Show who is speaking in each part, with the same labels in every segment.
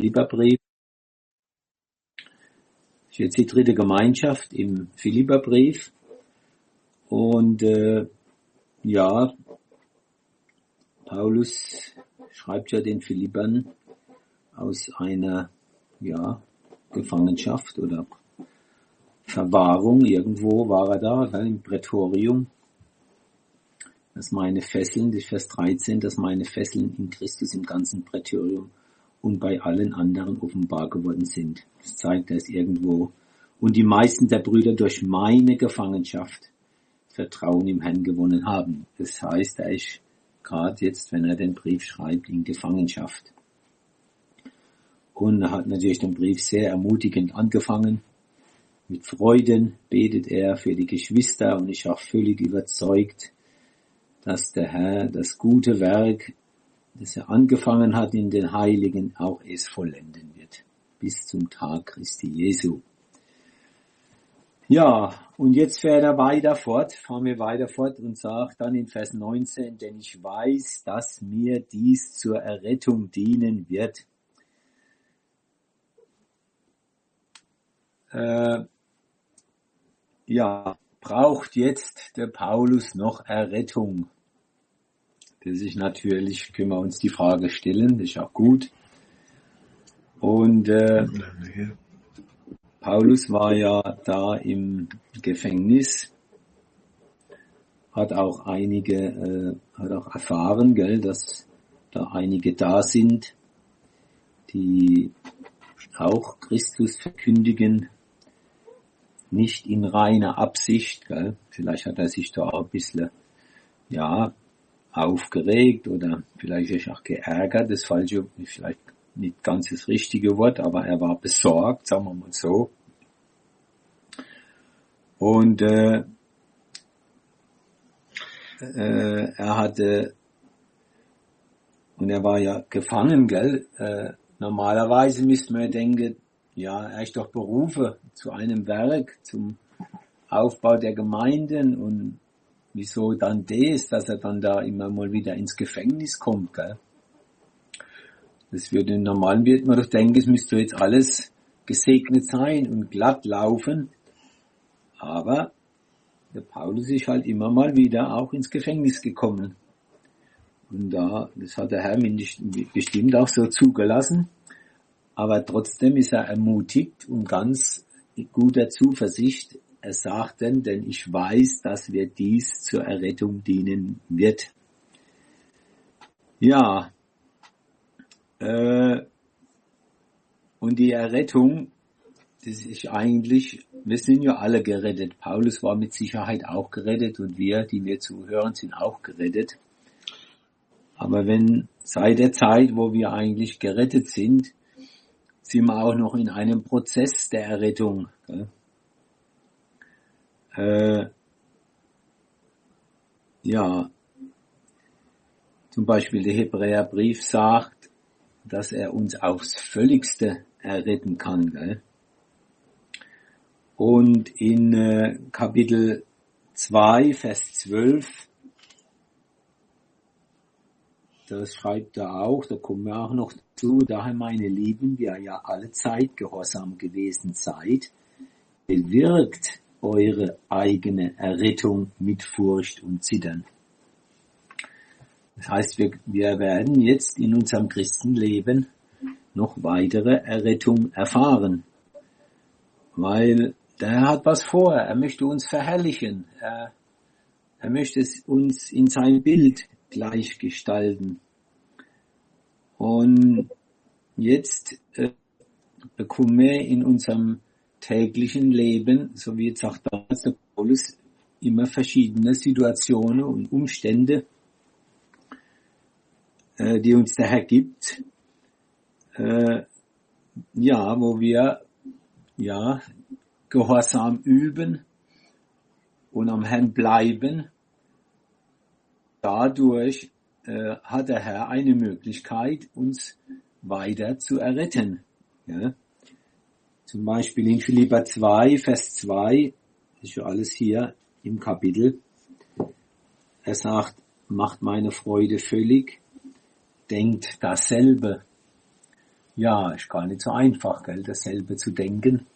Speaker 1: Philipperbrief. Das ist jetzt die dritte Gemeinschaft im Philipperbrief. Und Paulus schreibt ja den Philippern aus einer Gefangenschaft oder Verwahrung. Irgendwo war er da, im Prätorium. Dass meine Fesseln, das ist Vers 13, dass meine Fesseln in Christus im ganzen Prätorium und bei allen anderen offenbar geworden sind. Das zeigt, dass irgendwo und die meisten der Brüder durch meine Gefangenschaft Vertrauen im Herrn gewonnen haben. Das heißt, er ist gerade jetzt, wenn er den Brief schreibt, in Gefangenschaft. Und er hat natürlich den Brief sehr ermutigend angefangen. Mit Freuden betet er für die Geschwister und ist auch völlig überzeugt, dass der Herr das gute Werk, das er angefangen hat in den Heiligen, auch es vollenden wird. Bis zum Tag Christi Jesu. Ja, und jetzt fahren wir weiter fort und sagt dann in Vers 19, denn ich weiß, dass mir dies zur Errettung dienen wird. Braucht jetzt der Paulus noch Errettung? Das ist natürlich, können wir uns die Frage stellen, das ist auch gut. Und Paulus war ja da im Gefängnis, hat auch erfahren, dass da einige da sind, die auch Christus verkündigen, nicht in reiner Absicht, Vielleicht hat er sich da auch ein bisschen, aufgeregt oder vielleicht ist auch geärgert, das falsche, vielleicht nicht ganz das richtige Wort, aber er war besorgt, sagen wir mal so. Und er war ja gefangen, normalerweise müsste man ja denken, er ist doch berufen zu einem Werk, zum Aufbau der Gemeinden und wieso dann dass er dann da immer mal wieder ins Gefängnis kommt, Das normal wird man doch denken, es müsste jetzt alles gesegnet sein und glatt laufen. Aber der Paulus ist halt immer mal wieder auch ins Gefängnis gekommen. Und das hat der Herr bestimmt auch so zugelassen. Aber trotzdem ist er ermutigt und ganz guter Zuversicht. Er sagt denn ich weiß, dass mir dies zur Errettung dienen wird. Ja, und die Errettung, das ist eigentlich, wir sind ja alle gerettet. Paulus war mit Sicherheit auch gerettet und wir, die wir zuhören, sind auch gerettet. Aber seit der Zeit, wo wir eigentlich gerettet sind wir auch noch in einem Prozess der Errettung. Zum Beispiel der Hebräerbrief sagt, dass er uns aufs Völligste erretten kann. Und in Kapitel 2, Vers 12, das schreibt er auch, da kommen wir auch noch zu, daher meine Lieben, wie ihr ja alle Zeit gehorsam gewesen seid, bewirkt eure eigene Errettung mit Furcht und Zittern. Das heißt, wir werden jetzt in unserem Christenleben noch weitere Errettung erfahren, weil der Herr hat was vor, er möchte uns verherrlichen, er möchte uns in sein Bild gleich gestalten. Und jetzt bekommen wir in unserem täglichen Leben, so wie jetzt sagt damals der Paulus, immer verschiedene Situationen und Umstände, die uns der Herr gibt, wo wir Gehorsam üben und am Herrn bleiben. Dadurch hat der Herr eine Möglichkeit, uns weiter zu erretten. Ja? Zum Beispiel in Philipper 2, Vers 2, das ist ja alles hier im Kapitel. Er sagt, macht meine Freude völlig, denkt dasselbe. Ja, ist gar nicht so einfach, gell, dasselbe zu denken.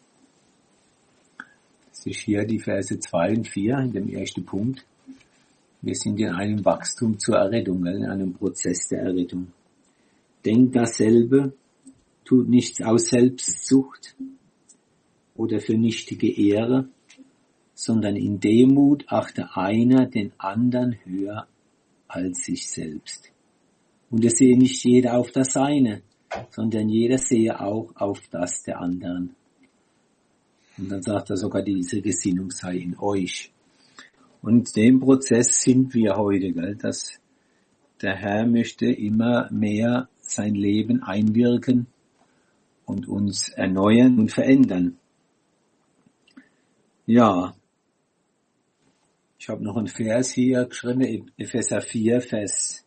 Speaker 1: Das ist hier die Verse 2 und 4 in dem ersten Punkt. Wir sind in einem Wachstum zur Errettung, gell, in einem Prozess der Errettung. Denkt dasselbe, tut nichts aus Selbstsucht oder für nichtige Ehre, sondern in Demut achte einer den anderen höher als sich selbst. Und es sehe nicht jeder auf das Seine, sondern jeder sehe auch auf das der anderen. Und dann sagt er sogar, diese Gesinnung sei in euch. Und dem Prozess sind wir heute, gell, dass der Herr möchte immer mehr sein Leben einwirken und uns erneuern und verändern. Ja, ich habe noch einen Vers hier geschrieben, Epheser 4, Vers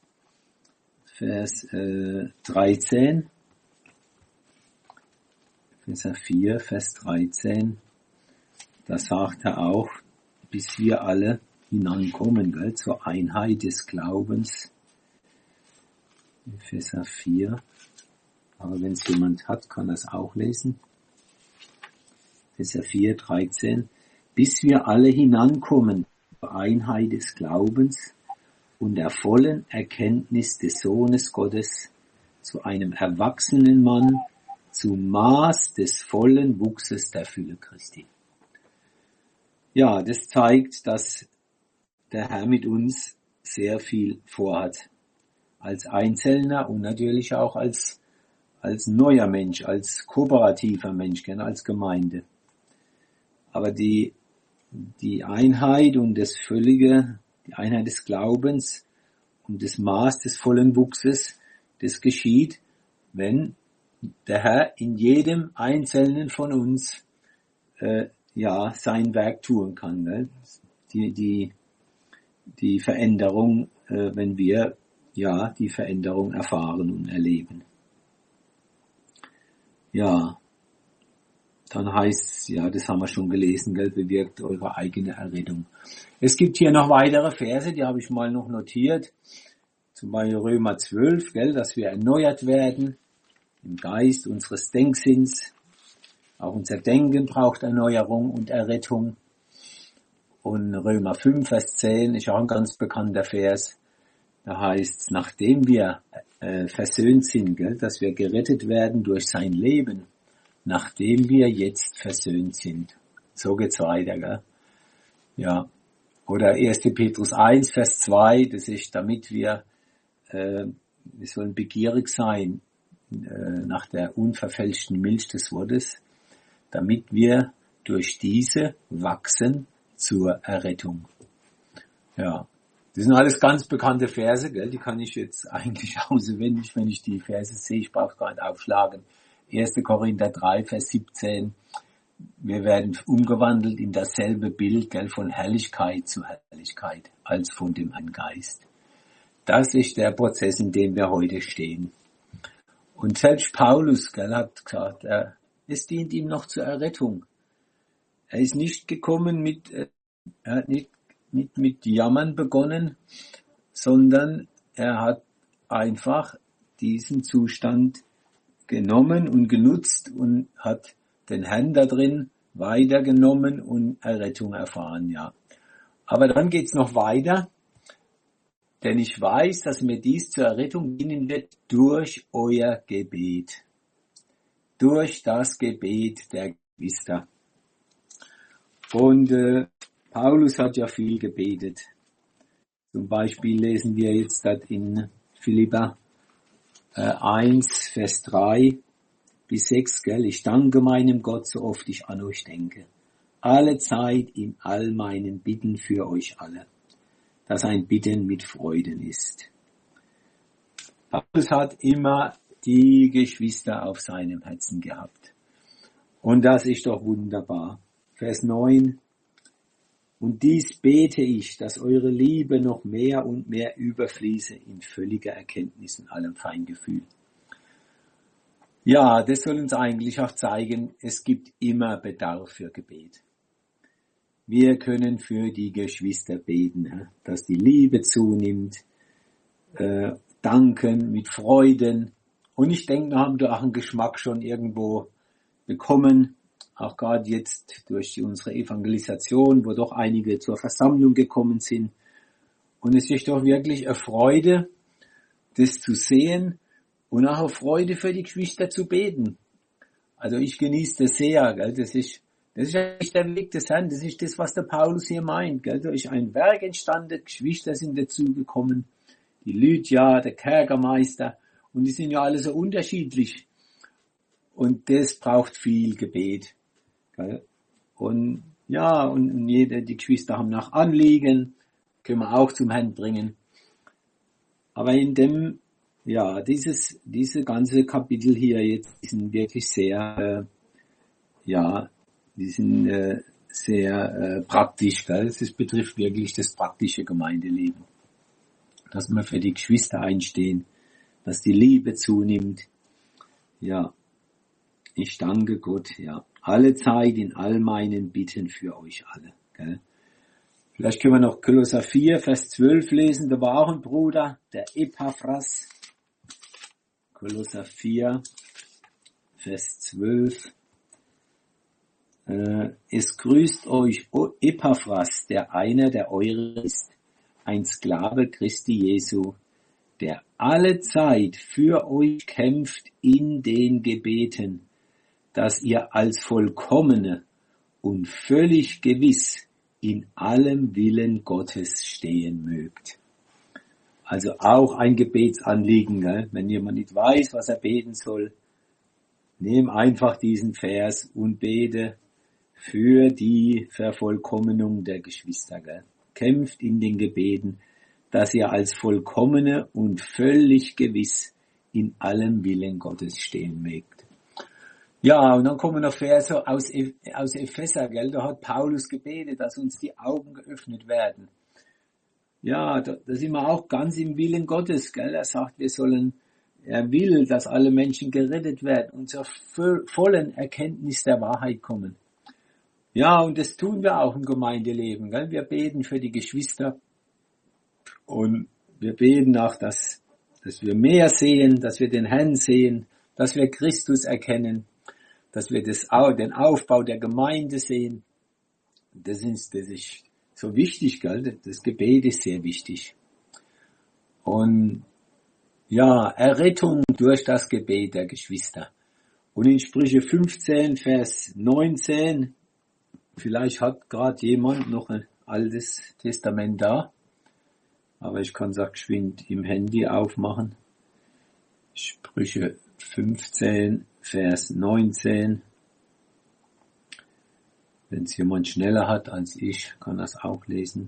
Speaker 1: 13. Epheser 4, Vers 13. Da sagt er auch, bis wir alle hinankommen, gell, zur Einheit des Glaubens. Epheser 4. Aber wenn es jemand hat, kann er es auch lesen. Epheser 4, 13. Bis wir alle hinankommen zur Einheit des Glaubens und der vollen Erkenntnis des Sohnes Gottes, zu einem erwachsenen Mann, zum Maß des vollen Wuchses der Fülle Christi. Ja, das zeigt, dass der Herr mit uns sehr viel vorhat. Als Einzelner und natürlich auch als neuer Mensch, als kooperativer Mensch, als Gemeinde. Aber die Einheit und das Völlige, die Einheit des Glaubens und das Maß des vollen Wuchses, das geschieht, wenn der Herr in jedem Einzelnen von uns sein Werk tun kann. Ne? Die Veränderung, wenn wir die Veränderung erfahren und erleben. Ja, dann heißt es, das haben wir schon gelesen, gell, bewirkt eure eigene Errettung. Es gibt hier noch weitere Verse, die habe ich mal noch notiert. Zum Beispiel Römer 12, gell, dass wir erneuert werden im Geist unseres Denksinns. Auch unser Denken braucht Erneuerung und Errettung. Und Römer 5, Vers 10 ist auch ein ganz bekannter Vers. Da heißt es, nachdem wir versöhnt sind, gell, dass wir gerettet werden durch sein Leben, nachdem wir jetzt versöhnt sind. So geht's weiter, gell? Ja. Oder 1. Petrus 1, Vers 2, das ist, damit wir sollen begierig sein nach der unverfälschten Milch des Wortes, damit wir durch diese wachsen zur Errettung. Ja. Das sind alles ganz bekannte Verse, gell? Die kann ich jetzt eigentlich auswendig, wenn ich die Verse sehe, ich brauche gar nicht aufschlagen. 1. Korinther 3, Vers 17. Wir werden umgewandelt in dasselbe Bild, gell, von Herrlichkeit zu Herrlichkeit, als von dem Herrn Geist. Das ist der Prozess, in dem wir heute stehen. Und selbst Paulus, gell, hat gesagt, es dient ihm noch zur Errettung. Er ist nicht gekommen er hat nicht mit Jammern begonnen, sondern er hat einfach diesen Zustand genommen und genutzt und hat den Herrn da drin weitergenommen und Errettung erfahren, ja. Aber dann geht's noch weiter, denn ich weiß, dass mir dies zur Errettung dienen wird durch euer Gebet. Durch das Gebet der Geschwister. Und Paulus hat ja viel gebetet. Zum Beispiel lesen wir jetzt in Philipper 1, Vers 3 bis 6, gell? Ich danke meinem Gott, so oft ich an euch denke. Alle Zeit in all meinen Bitten für euch alle, dass ein Bitten mit Freuden ist. Paulus hat immer die Geschwister auf seinem Herzen gehabt. Und das ist doch wunderbar. Vers 9. Und dies bete ich, dass eure Liebe noch mehr und mehr überfließe in völliger Erkenntnis und allem Feingefühl. Ja, das soll uns eigentlich auch zeigen, es gibt immer Bedarf für Gebet. Wir können für die Geschwister beten, dass die Liebe zunimmt, danken mit Freuden Und ich denke, wir haben da auch einen Geschmack schon irgendwo bekommen, auch gerade jetzt durch unsere Evangelisation, wo doch einige zur Versammlung gekommen sind. Und es ist doch wirklich eine Freude, das zu sehen und auch eine Freude für die Geschwister zu beten. Also ich genieße das sehr, gell? Das ist eigentlich der Weg des Herrn, das ist das, was der Paulus hier meint, gell? Da ist ein Werk entstanden, Geschwister sind dazugekommen, die Lydia, der Kerkermeister, und die sind ja alle so unterschiedlich. Und das braucht viel Gebet, gell? Und ja, und die Geschwister haben nach Anliegen, können wir auch zum Herrn bringen. Aber in dem, ja, diese ganze Kapitel hier jetzt, die sind wirklich sehr, die sind sehr praktisch, gell? Das betrifft wirklich das praktische Gemeindeleben. Dass wir für die Geschwister einstehen, dass die Liebe zunimmt. Ja, ich danke Gott, ja. Alle Zeit in all meinen Bitten für euch alle, gell? Vielleicht können wir noch Kolosser 4, Vers 12 lesen. Da war auch ein Bruder, der Epaphras. Kolosser 4, Vers 12. Es grüßt euch Epaphras, der einer der euren ist, ein Sklave Christi Jesu, der alle Zeit für euch kämpft in den Gebeten, dass ihr als vollkommene und völlig gewiss in allem Willen Gottes stehen mögt. Also auch ein Gebetsanliegen, gell? Wenn jemand nicht weiß, was er beten soll, nimm einfach diesen Vers und bete für die Vervollkommnung der Geschwister, gell? Kämpft in den Gebeten, dass ihr als vollkommene und völlig gewiss in allem Willen Gottes stehen mögt. Ja, und dann kommen noch Verse aus Epheser, gell? Da hat Paulus gebetet, dass uns die Augen geöffnet werden. Ja, da sind wir auch ganz im Willen Gottes, gell? Er sagt, er will, dass alle Menschen gerettet werden und zur vollen Erkenntnis der Wahrheit kommen. Ja, und das tun wir auch im Gemeindeleben, gell? Wir beten für die Geschwister und wir beten auch, dass wir mehr sehen, dass wir den Herrn sehen, dass wir Christus erkennen, dass wir den Aufbau der Gemeinde sehen. Das ist so wichtig, gell? Das Gebet ist sehr wichtig. Und ja, Errettung durch das Gebet der Geschwister. Und in Sprüche 15, Vers 19, vielleicht hat gerade jemand noch ein altes Testament da, aber ich kann es auch geschwind im Handy aufmachen. Sprüche 15, Vers 19. Wenn es jemand schneller hat als ich, kann das auch lesen.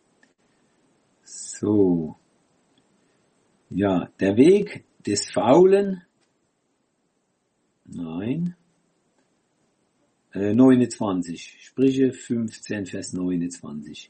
Speaker 1: So. Ja, der Weg des Faulen. 29. Sprüche 15, Vers 29.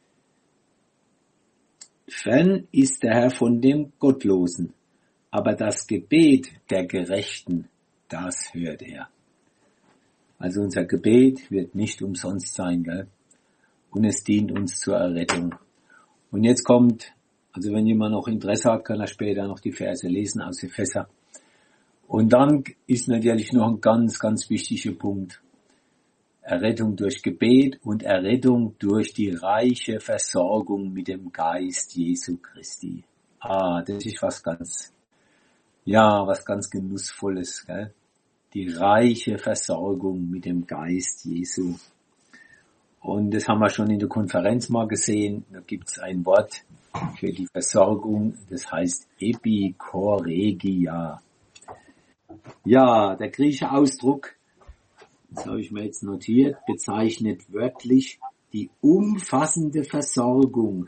Speaker 1: Fern ist der Herr von dem Gottlosen, aber das Gebet der Gerechten, das hört er. Also unser Gebet wird nicht umsonst sein, gell? Und es dient uns zur Errettung. Und jetzt kommt, also wenn jemand noch Interesse hat, kann er später noch die Verse lesen aus Epheser. Und dann ist natürlich noch ein ganz, ganz wichtiger Punkt. Errettung durch Gebet und Errettung durch die reiche Versorgung mit dem Geist Jesu Christi. Das ist was ganz Genussvolles, gell? Die reiche Versorgung mit dem Geist Jesu. Und das haben wir schon in der Konferenz mal gesehen. Da gibt es ein Wort für die Versorgung, das heißt Epikoregia. Ja, der griechische Ausdruck, das habe ich mir jetzt notiert, bezeichnet wörtlich die umfassende Versorgung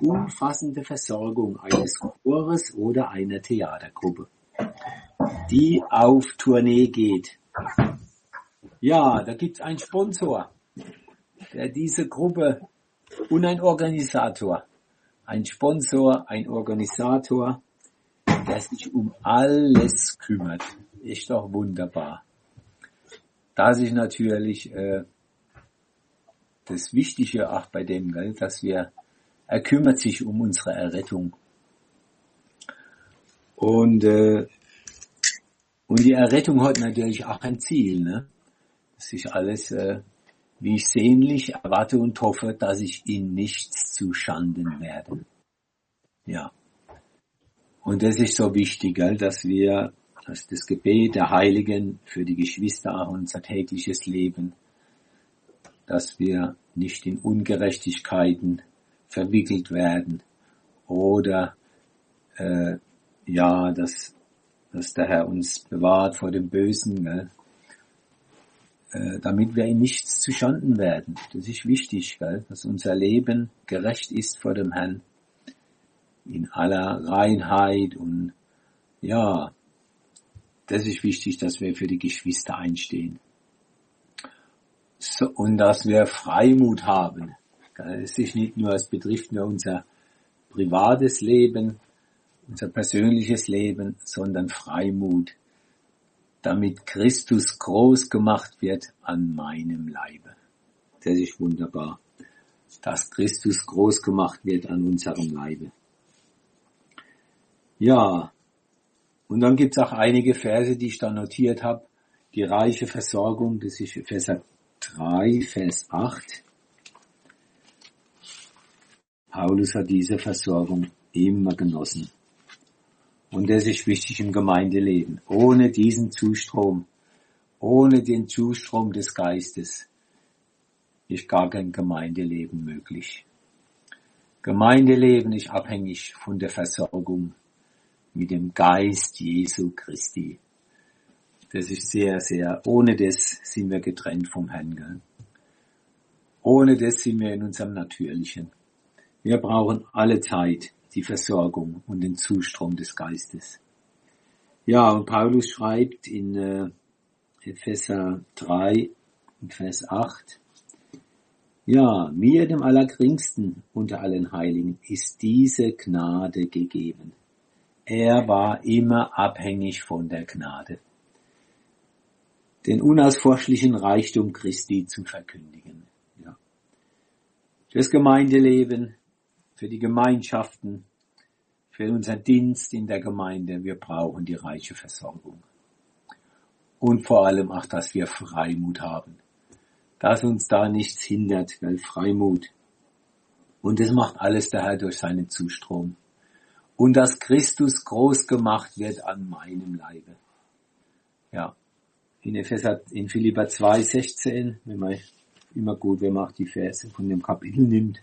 Speaker 1: eines Chores oder einer Theatergruppe, die auf Tournee geht. Ja, da gibt's einen Sponsor, der diese Gruppe und ein Organisator, ein Sponsor, ein Organisator, der sich um alles kümmert. Ist doch wunderbar. Das ist natürlich das Wichtige auch bei dem, gell, dass er kümmert sich um unsere Errettung. Und Und die Errettung hat natürlich auch ein Ziel, ne? Das ist alles, wie ich sehnlich erwarte und hoffe, dass ich in nichts zu Schanden werde. Ja. Und das ist so wichtig, gell, dass das Gebet der Heiligen für die Geschwister, auch unser tägliches Leben, dass wir nicht in Ungerechtigkeiten verwickelt werden oder dass der Herr uns bewahrt vor dem Bösen, gell? Damit wir in nichts zu Schanden werden. Das ist wichtig, gell? Dass unser Leben gerecht ist vor dem Herrn in aller Reinheit und ja, das ist wichtig, dass wir für die Geschwister einstehen. So, und dass wir Freimut haben. Es ist nicht nur, es betrifft nur unser privates Leben, unser persönliches Leben, sondern Freimut, damit Christus groß gemacht wird an meinem Leibe. Das ist wunderbar, dass Christus groß gemacht wird an unserem Leibe. Ja, und dann gibt's auch einige Verse, die ich da notiert habe. Die reiche Versorgung, das ist Epheser 3, Vers 8. Paulus hat diese Versorgung immer genossen. Und das ist wichtig im Gemeindeleben. Ohne diesen Zustrom, ohne den Zustrom des Geistes, ist gar kein Gemeindeleben möglich. Gemeindeleben ist abhängig von der Versorgung mit dem Geist Jesu Christi. Das ist sehr, sehr, ohne das sind wir getrennt vom Herrn. Gell? Ohne das sind wir in unserem Natürlichen. Wir brauchen alle Zeit die Versorgung und den Zustrom des Geistes. Ja, und Paulus schreibt in Epheser 3, Vers 8, ja, mir, dem Allergeringsten unter allen Heiligen, ist diese Gnade gegeben. Er war immer abhängig von der Gnade, den unausforschlichen Reichtum Christi zu verkündigen. Ja. Fürs Gemeindeleben, für die Gemeinschaften, für unseren Dienst in der Gemeinde, wir brauchen die reiche Versorgung. Und vor allem auch, dass wir Freimut haben, dass uns da nichts hindert, weil Freimut. Und das macht alles der Herr durch seinen Zustrom. Und dass Christus groß gemacht wird an meinem Leibe. Ja, in Philipper 2,16, wenn man auch die Verse von dem Kapitel nimmt.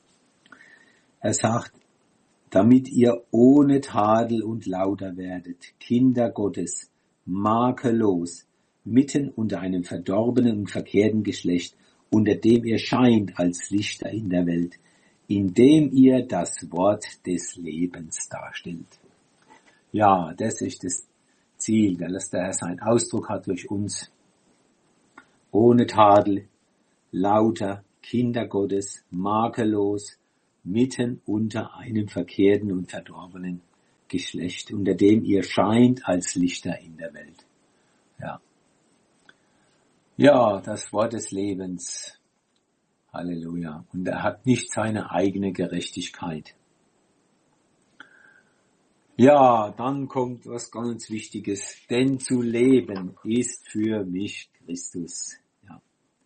Speaker 1: Er sagt, damit ihr ohne Tadel und Lauder werdet, Kinder Gottes, makellos, mitten unter einem verdorbenen und verkehrten Geschlecht, unter dem ihr scheint als Lichter in der Welt, indem ihr das Wort des Lebens darstellt. Ja, das ist das Ziel, dass der Herr seinen Ausdruck hat durch uns. Ohne Tadel, lauter, Kinder Gottes, makellos, mitten unter einem verkehrten und verdorbenen Geschlecht, unter dem ihr scheint als Lichter in der Welt. Ja. Ja, das Wort des Lebens. Halleluja. Und er hat nicht seine eigene Gerechtigkeit. Ja, dann kommt was ganz Wichtiges. Denn zu leben ist für mich Christus. Ja.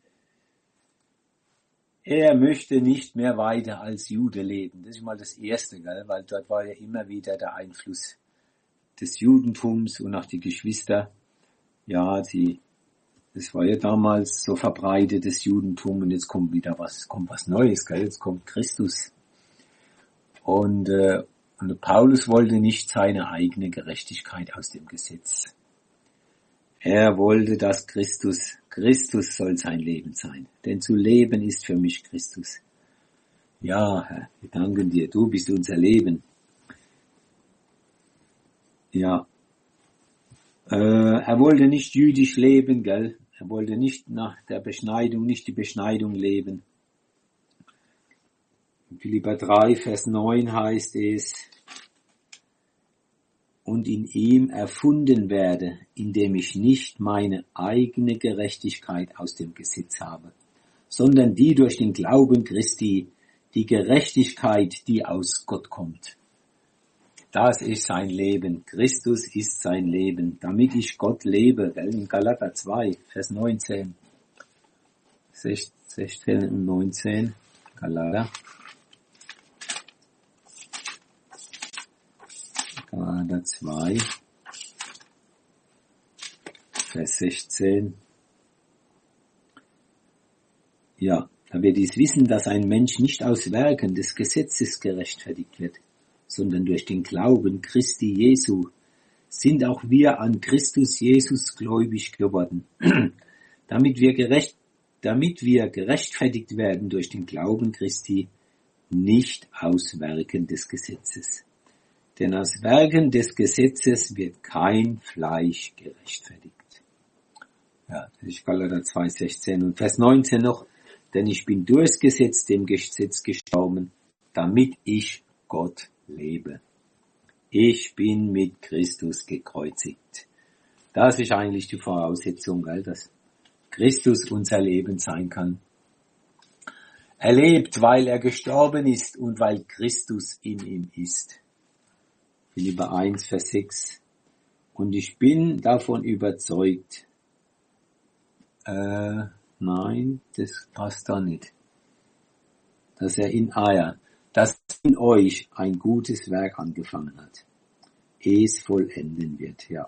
Speaker 1: Er möchte nicht mehr weiter als Jude leben. Das ist mal das Erste, gell? Weil dort war ja immer wieder der Einfluss des Judentums und auch die Geschwister. Ja, das war ja damals so verbreitetes Judentum und jetzt kommt was Neues, gell? Jetzt kommt Christus. Und Paulus wollte nicht seine eigene Gerechtigkeit aus dem Gesetz. Er wollte, dass Christus soll sein Leben sein. Denn zu leben ist für mich Christus. Ja, Herr, wir danken dir, du bist unser Leben. Ja, er wollte nicht jüdisch leben, gell? Er wollte nicht nach der Beschneidung, nicht die Beschneidung leben. In Philipper 3, Vers 9 heißt es, und in ihm erfunden werde, indem ich nicht meine eigene Gerechtigkeit aus dem Gesetz habe, sondern die durch den Glauben Christi, die Gerechtigkeit, die aus Gott kommt. Das ist sein Leben. Christus ist sein Leben, damit ich Gott lebe. Gell? In Galater 2, Vers 19. 16 und 19. Galater 2, Vers 16. Ja, da wir dies wissen, dass ein Mensch nicht aus Werken des Gesetzes gerechtfertigt wird, sondern durch den Glauben Christi Jesu, sind auch wir an Christus Jesus gläubig geworden, damit wir gerechtfertigt werden durch den Glauben Christi, nicht aus Werken des Gesetzes. Denn aus Werken des Gesetzes wird kein Fleisch gerechtfertigt. Ja, das ist Galater 2, 16 und Vers 19 noch. Denn ich bin durchs Gesetz dem Gesetz gestorben, damit ich Gott lebe. Ich bin mit Christus gekreuzigt. Das ist eigentlich die Voraussetzung, dass Christus unser Leben sein kann. Er lebt, weil er gestorben ist und weil Christus in ihm ist. Philipper 1, Vers 6. Und ich bin davon überzeugt. Nein, das passt da nicht. Dass er dass in euch ein gutes Werk angefangen hat, es vollenden wird, ja.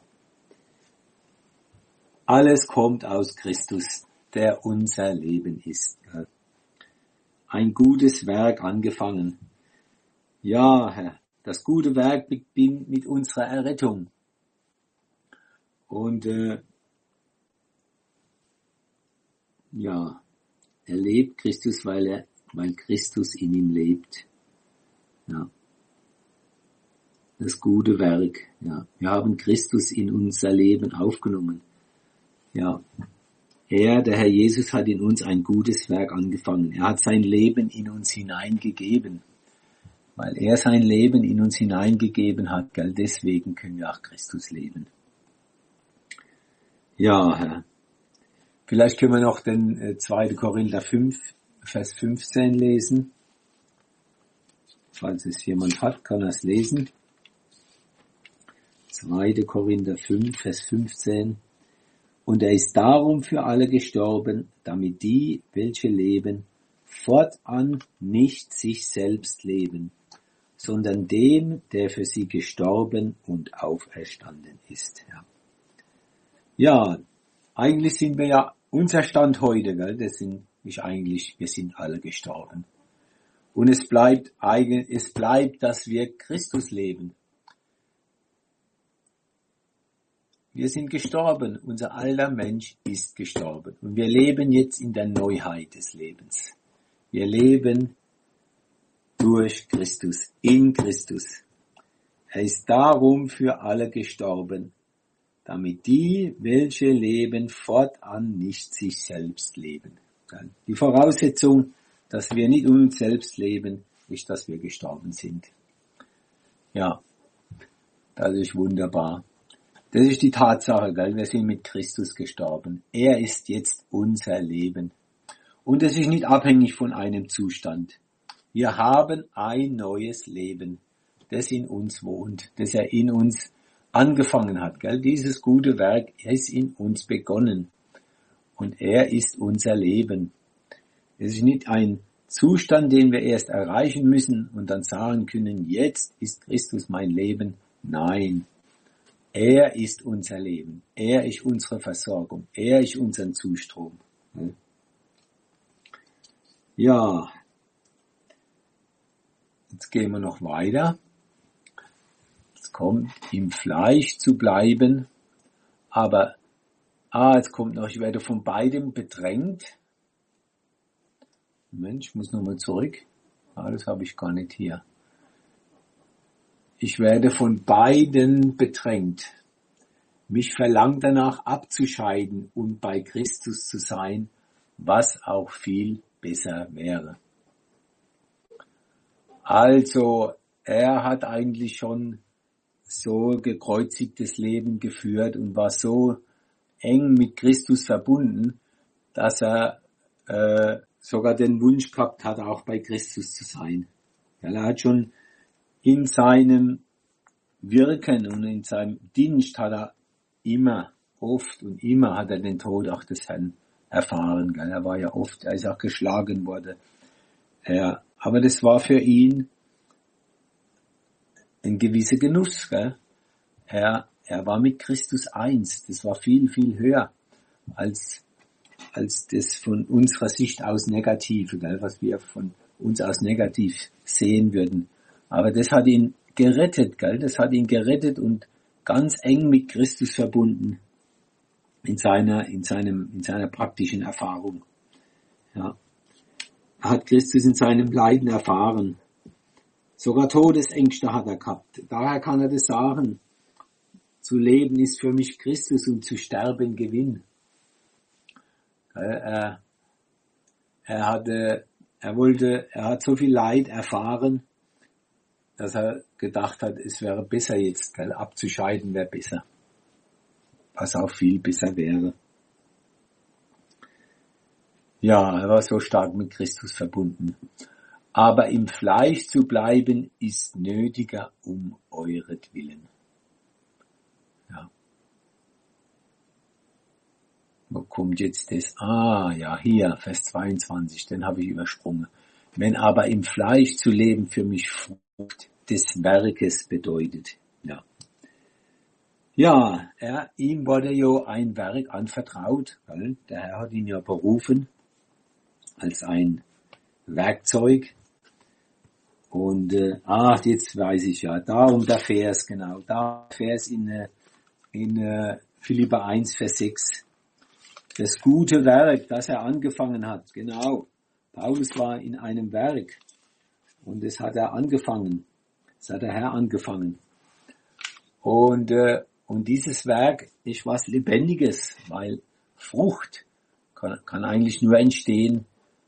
Speaker 1: Alles kommt aus Christus, der unser Leben ist. Ein gutes Werk angefangen. Ja, Herr, das gute Werk beginnt mit unserer Errettung. Und ja, er lebt Christus, weil Christus in ihm lebt. Ja. Das gute Werk, ja. Wir haben Christus in unser Leben aufgenommen. Ja. Der Herr Jesus hat in uns ein gutes Werk angefangen. Er hat sein Leben in uns hineingegeben. Weil er sein Leben in uns hineingegeben hat, gell, deswegen können wir auch Christus leben. Ja, Herr. Vielleicht können wir noch den 2. Korinther 5, Vers 15 lesen. Falls es jemand hat, kann er es lesen. 2. Korinther 5, Vers 15. Und er ist darum für alle gestorben, damit die, welche leben, fortan nicht sich selbst leben, sondern dem, der für sie gestorben und auferstanden ist. Ja, eigentlich sind wir ja, unser Stand heute, gell, wir sind alle gestorben. Und es bleibt, dass wir Christus leben. Wir sind gestorben, unser alter Mensch ist gestorben. Und wir leben jetzt in der Neuheit des Lebens. Wir leben durch Christus, in Christus. Er ist darum für alle gestorben, damit die, welche leben, fortan nicht sich selbst leben. Die Voraussetzung, dass wir nicht um uns selbst leben, ist, dass wir gestorben sind. Ja, das ist wunderbar. Das ist die Tatsache, gell? Wir sind mit Christus gestorben. Er ist jetzt unser Leben. Und es ist nicht abhängig von einem Zustand. Wir haben ein neues Leben, das in uns wohnt, das er in uns angefangen hat. Gell? Dieses gute Werk ist in uns begonnen. Und er ist unser Leben. Es ist nicht ein Zustand, den wir erst erreichen müssen und dann sagen können, jetzt ist Christus mein Leben. Nein. Er ist unser Leben. Er ist unsere Versorgung. Er ist unser Zustrom. Ja. Jetzt gehen wir noch weiter. Es kommt, im Fleisch zu bleiben. Aber, jetzt kommt noch, ich werde von beidem bedrängt. Moment, ich muss nochmal zurück. Das habe ich gar nicht hier. Ich werde von beiden bedrängt. Mich verlangt danach abzuscheiden und bei Christus zu sein, was auch viel besser wäre. Also, er hat eigentlich schon so gekreuzigtes Leben geführt und war so eng mit Christus verbunden, dass er sogar den Wunsch gehabt hat, auch bei Christus zu sein. Ja, er hat schon in seinem Wirken und in seinem Dienst hat er oft den Tod auch des Herrn erfahren. Gell? Er war ja oft, er ist auch geschlagen worden. Aber das war für ihn ein gewisser Genuss. Gell? Er war mit Christus eins. Das war viel, viel höher als das von unserer Sicht aus Negative, gell? Was wir von uns aus negativ sehen würden. Aber das hat ihn gerettet, gell? Das hat ihn gerettet und ganz eng mit Christus verbunden in seiner praktischen Erfahrung. Ja. Er hat Christus in seinem Leiden erfahren. Sogar Todesängste hat er gehabt. Daher kann er das sagen. Zu leben ist für mich Christus und zu sterben Gewinn. Er hat so viel Leid erfahren, dass er gedacht hat, es wäre besser jetzt, gell, abzuscheiden wäre besser. Was auch viel besser wäre. Ja, er war so stark mit Christus verbunden. Aber im Fleisch zu bleiben ist nötiger um euretwillen. Ja. Wo kommt jetzt das? Hier, Vers 22, den habe ich übersprungen. Wenn aber im Fleisch zu leben für mich Frucht des Werkes bedeutet. Ja, ihm wurde ja ein Werk anvertraut. Gell? Der Herr hat ihn ja berufen als ein Werkzeug. Und jetzt weiß ich ja, darum der Vers, genau, da Vers in Philipper 1, Vers 6. Das gute Werk, das er angefangen hat, genau. Paulus war in einem Werk und das hat er angefangen. Das hat der Herr angefangen. Und dieses Werk ist was Lebendiges, weil Frucht kann eigentlich nur entstehen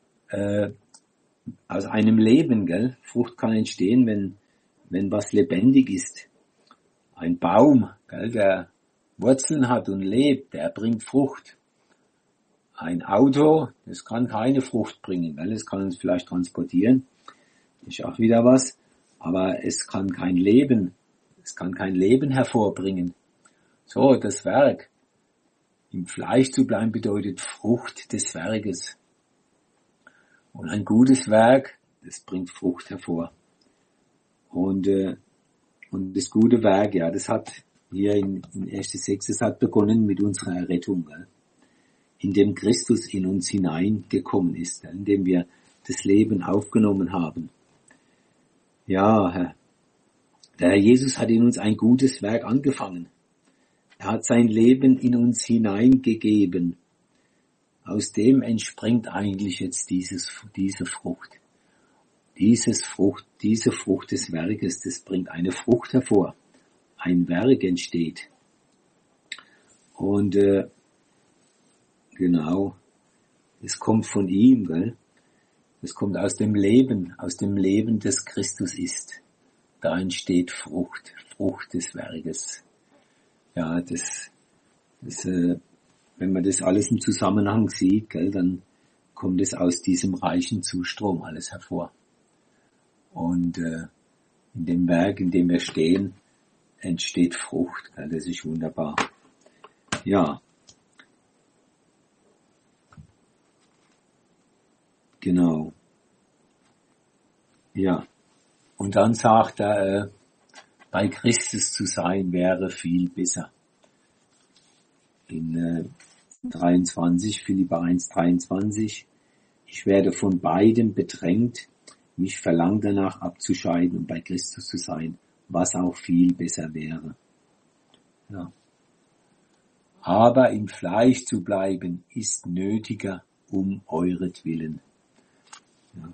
Speaker 1: aus einem Leben, gell? Frucht kann entstehen, wenn was lebendig ist. Ein Baum, gell, der Wurzeln hat und lebt, der bringt Frucht. Ein Auto, das kann keine Frucht bringen, gell? Es kann uns vielleicht transportieren, ist auch wieder was, aber es kann kein Leben hervorbringen. So, das Werk. Im Fleisch zu bleiben bedeutet Frucht des Werkes. Und ein gutes Werk, das bringt Frucht hervor. Und das gute Werk, ja, das hat hier in 1.6, das hat begonnen mit unserer Errettung, gell? Indem Christus in uns hineingekommen ist, gell? Indem wir das Leben aufgenommen haben. Ja, der Herr Jesus hat in uns ein gutes Werk angefangen. Er hat sein Leben in uns hineingegeben. Aus dem entspringt eigentlich jetzt diese Frucht. Diese Frucht des Werkes, das bringt eine Frucht hervor. Ein Werk entsteht. Und genau, es kommt von ihm, gell? Es kommt aus dem Leben, das Christus ist. Da entsteht Frucht des Werkes. Ja, wenn man das alles im Zusammenhang sieht, gell, dann kommt es aus diesem reichen Zustrom alles hervor. Und in dem Werk, in dem wir stehen, entsteht Frucht. Gell, das ist wunderbar. Ja. Genau. Ja. Und dann sagt er, bei Christus zu sein wäre viel besser. In 23, Philipper 1, 23. Ich werde von beidem bedrängt, mich verlangt danach abzuscheiden und bei Christus zu sein, was auch viel besser wäre. Ja. Aber im Fleisch zu bleiben, ist nötiger um euretwillen. Ja.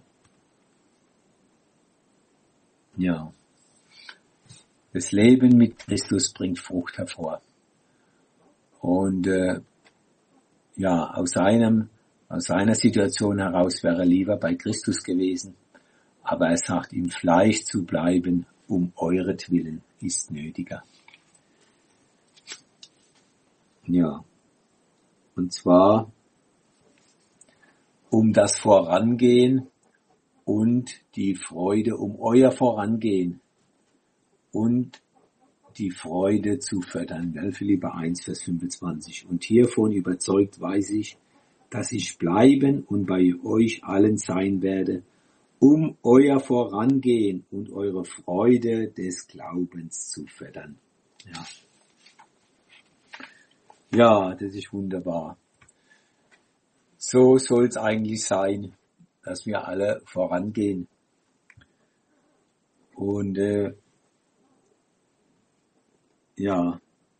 Speaker 1: Ja. Das Leben mit Christus bringt Frucht hervor. Und aus seiner Situation heraus wäre er lieber bei Christus gewesen. Aber er sagt, im Fleisch zu bleiben, um euretwillen, ist nötiger. Ja. Und zwar um das Vorangehen und die Freude um euer Vorangehen und die Freude zu fördern. Gell? Philipper 1, Vers 25. Und hiervon überzeugt weiß ich, dass ich bleiben und bei euch allen sein werde, um euer Vorangehen und eure Freude des Glaubens zu fördern. Ja, das ist wunderbar. So soll es eigentlich sein, dass wir alle vorangehen. Und ja,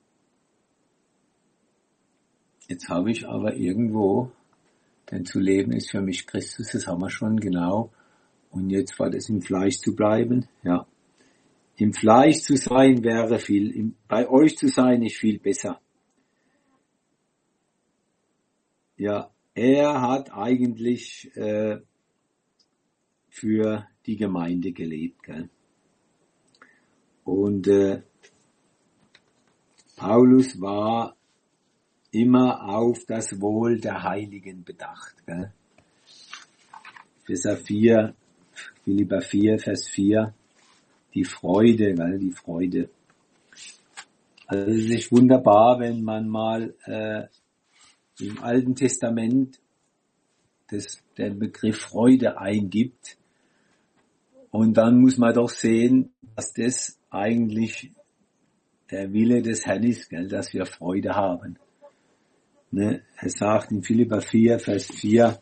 Speaker 1: jetzt habe ich aber irgendwo, denn zu leben ist für mich Christus, das haben wir schon genau. Und jetzt war das im Fleisch zu bleiben, ja. Im Fleisch zu sein wäre bei euch zu sein ist viel besser. Ja, er hat eigentlich für die Gemeinde gelebt, gell? Und Paulus war immer auf das Wohl der Heiligen bedacht, gell? Philipper 4, Vers 4, die Freude, gell? Die Freude. Also es ist wunderbar, wenn man mal im Alten Testament den Begriff Freude eingibt. Und dann muss man doch sehen, dass das eigentlich der Wille des Herrn ist, gell, dass wir Freude haben. Ne? Er sagt in Philipper 4, Vers 4,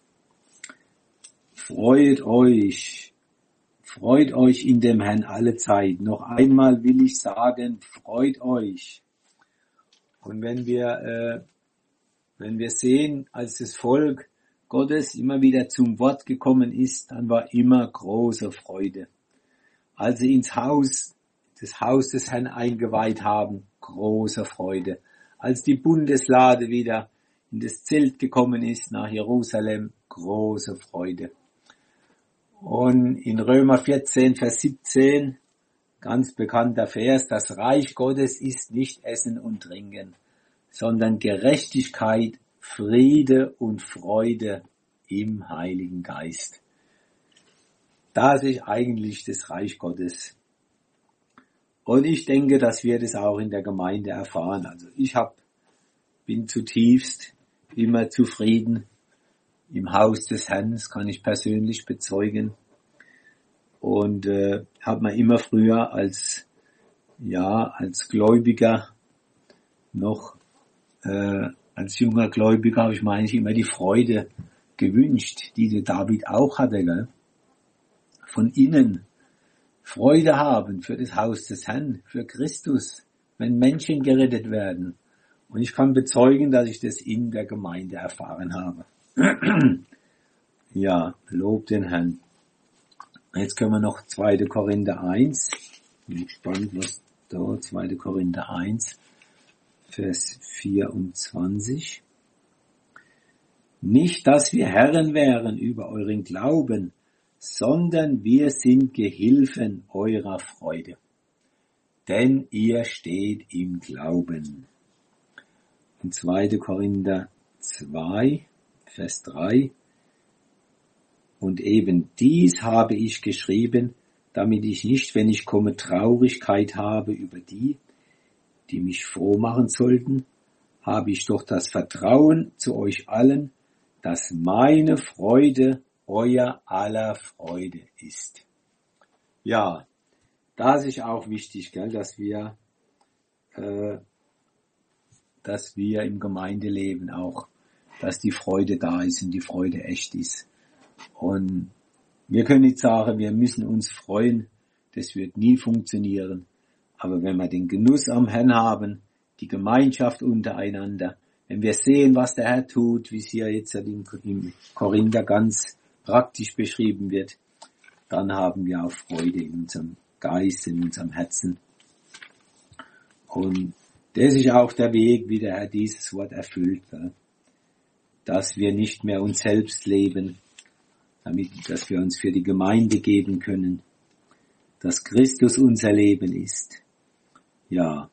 Speaker 1: freut euch in dem Herrn alle Zeit. Noch einmal will ich sagen, freut euch. Und wenn wir sehen, als das Volk Gottes immer wieder zum Wort gekommen ist, dann war immer große Freude. Als sie das Haus des Herrn eingeweiht haben, große Freude. Als die Bundeslade wieder in das Zelt gekommen ist nach Jerusalem, große Freude. Und in Römer 14, Vers 17, ganz bekannter Vers, das Reich Gottes ist nicht Essen und Trinken, sondern Gerechtigkeit, Friede und Freude im Heiligen Geist. Das ist eigentlich das Reich Gottes. Und ich denke, dass wir das auch in der Gemeinde erfahren. Also bin zutiefst immer zufrieden im Haus des Herrn, das kann ich persönlich bezeugen. Und habe mir immer früher als Gläubiger noch als junger Gläubiger habe ich mir eigentlich immer die Freude gewünscht, die der David auch hatte, gell? Von innen Freude haben für das Haus des Herrn, für Christus, wenn Menschen gerettet werden. Und ich kann bezeugen, dass ich das in der Gemeinde erfahren habe. Ja, lob den Herrn. Jetzt können wir noch 2. Korinther 1. Bin gespannt, was da 2. Korinther 1. Vers 24. Nicht, dass wir Herren wären über euren Glauben, sondern wir sind Gehilfen eurer Freude. Denn ihr steht im Glauben. Und 2. Korinther 2, Vers 3. Und eben dies habe ich geschrieben, damit ich nicht, wenn ich komme, Traurigkeit habe über die mich froh machen sollten, habe ich doch das Vertrauen zu euch allen, dass meine Freude euer aller Freude ist. Ja, das ist auch wichtig, gell, dass wir im Gemeindeleben auch, dass die Freude da ist und die Freude echt ist. Und wir können nicht sagen, wir müssen uns freuen, das wird nie funktionieren. Aber wenn wir den Genuss am Herrn haben, die Gemeinschaft untereinander, wenn wir sehen, was der Herr tut, wie es hier jetzt im Korinther ganz praktisch beschrieben wird, dann haben wir auch Freude in unserem Geist, in unserem Herzen. Und das ist auch der Weg, wie der Herr dieses Wort erfüllt, dass wir nicht mehr uns selbst leben, dass wir uns für die Gemeinde geben können, dass Christus unser Leben ist. Ja.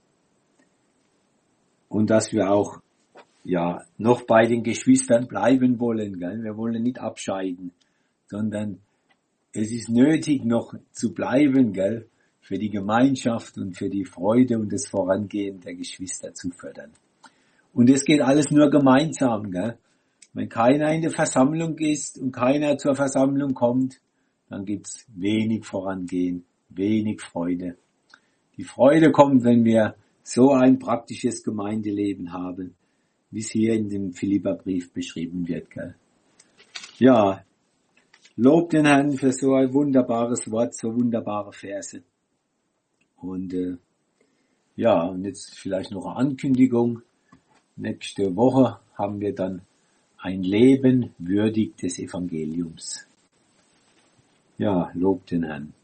Speaker 1: Und dass wir auch, noch bei den Geschwistern bleiben wollen, gell? Wir wollen nicht abscheiden, sondern es ist nötig, noch zu bleiben, gell? für die Gemeinschaft und für die Freude und das Vorangehen der Geschwister zu fördern. Und es geht alles nur gemeinsam, gell? Wenn keiner in die Versammlung ist und keiner zur Versammlung kommt, dann gibt's wenig Vorangehen, wenig Freude. Die Freude kommt, wenn wir so ein praktisches Gemeindeleben haben, wie es hier in dem Philipperbrief beschrieben wird, gell? Ja, lob den Herrn für so ein wunderbares Wort, so wunderbare Verse. Und ja, und jetzt vielleicht noch eine Ankündigung. Nächste Woche haben wir dann ein Leben würdig des Evangeliums. Ja, lob den Herrn.